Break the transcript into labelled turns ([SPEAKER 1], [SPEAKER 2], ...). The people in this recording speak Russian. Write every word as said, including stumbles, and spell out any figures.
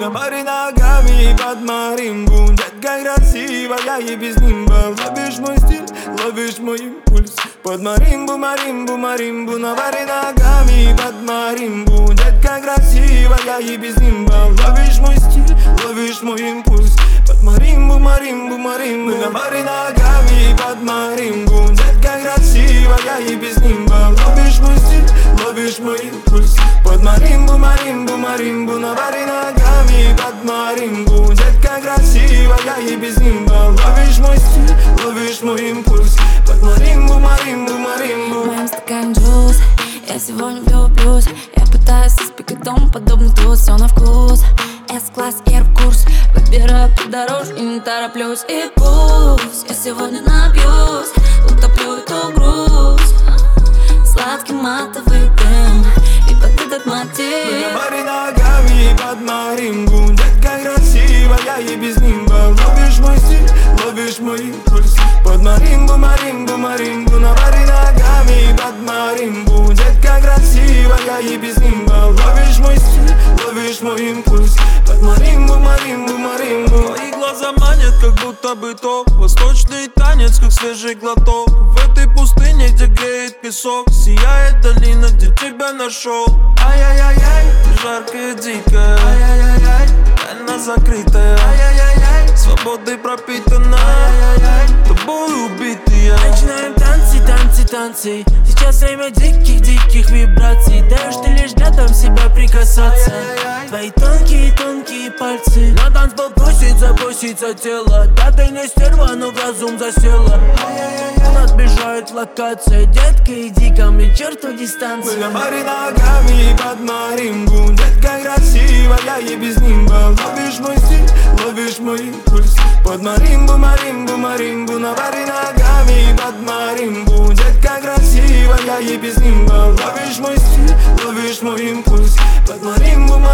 [SPEAKER 1] на море ногами под маримбу. Детка красивая и без нимба. Ловишь мой стиль, ловишь мой импульс. Под маримбу, маримбу, маримбу. На море ногами под маримбу. Детка красивая и без нимба. Ловишь мой стиль, ловишь мой импульс. Под маримбу, маримбу, маримбу. На море ногами под маримбу. Детка красивая и без нимба. Ловишь мой стиль, ловишь мой импульс. Под маримбу, маримбу, маримбу. На море ногами под маримбу. Детка красивая и без нимба. Ловишь мой стиль, ловишь мой импульс. Под маримбу, маримбу, маримбу.
[SPEAKER 2] В моем стакане джуз, я сегодня влюблюсь. Я пытаюсь избегать дом, подобный тут, все на вкус. С-класс, эйр-курс, выбираю по дорожке, не тороплюсь. И пусть я сегодня напьюсь, утоплю эту грусть. Сладкий матовый дым, и под этот мотив.
[SPEAKER 1] На море ногами под маримбу. Детка красивая и без нимба. Ловишь мой стиль, ловишь мой импульс. Под маримбу, маримбу, маримбу. На море ногами под маримбу. Детка красивая и без нимба. Ловишь мой стиль, ловишь мой импульс. Под маримбу, маримбу, маримбу.
[SPEAKER 3] Твои глаза манят, как будто бы то восточный танец, как свежий глоток. В этой пустыне, где греет песок, сияет долина, где тебя нашел. Ай-яй-яй-яй, ты жаркая, дикая. Ай-яй-яй-яй, тайна закрытая. Ай-яй-яй-яй, свободой пропитана. Ай-яй-яй, тобой убитые.
[SPEAKER 4] Начинаем танцы, танцы, танцы. Сейчас время диких-диких вибраций. Даешь ты лишь рядом себя прикасаться. Твои тонкие-тонкие пальцы. На танцпол просится, просится тело. Да ты не стерва, но в разум засела. Надбежает локация. Детка, иди ко мне, черту дистанцию.
[SPEAKER 1] На море ногами под маримбу. Детка красивая и без нимба. Ловишь мой стиль, ловишь мой импульс. Под маримбу, маримбу, маримбу. На море ногами под маримбу. Детка красивая и без нимба. Ловишь мой стиль, ловишь мой импульс. Под маримбу, маримбу.